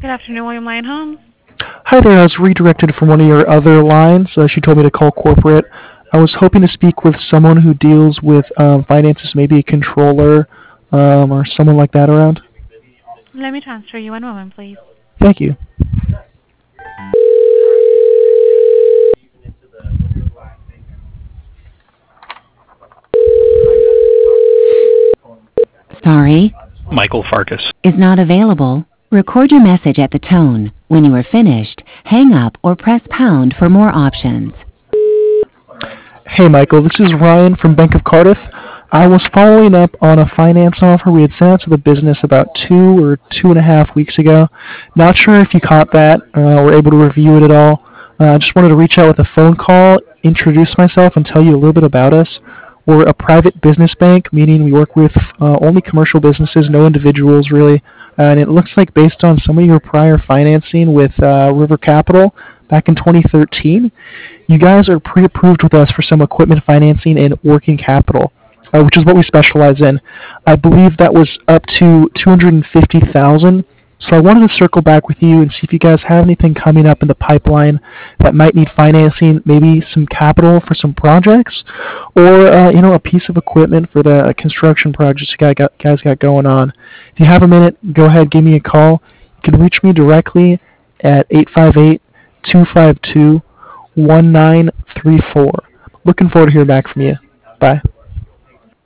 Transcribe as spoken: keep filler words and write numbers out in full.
afternoon, William Lyon Homes. Hi there, I was redirected from one of your other lines. Uh, she told me to call corporate. I was hoping to speak with someone who deals with um, finances, maybe a controller um, or someone like that around. Let me transfer you one moment, please. Thank you. Sorry, Michael Farkas. is not available. Record your message at the tone. When you are finished, hang up or press pound for more options. Hey Michael, this is Ryan from Bank of Cardiff. I was following up on a finance offer we had sent out to the business about two or two and a half weeks ago. Not sure if you caught that uh, or able to review it at all. I uh, just wanted to reach out with a phone call, introduce myself, and tell you a little bit about us. We're a private business bank, meaning we work with uh, only commercial businesses, no individuals really. Uh, and it looks like based on some of your prior financing with uh, River Capital back in twenty thirteen, you guys are pre-approved with us for some equipment financing and working capital, uh, which is what we specialize in. I believe that was up to two hundred fifty thousand dollars. So I wanted to circle back with you and see if you guys have anything coming up in the pipeline that might need financing, maybe some capital for some projects, or uh, you know, a piece of equipment for the construction projects you guys got, guys got going on. If you have a minute, go ahead, give me a call. You can reach me directly at eight five eight, two five two, one nine three four. Looking forward to hearing back from you. Bye.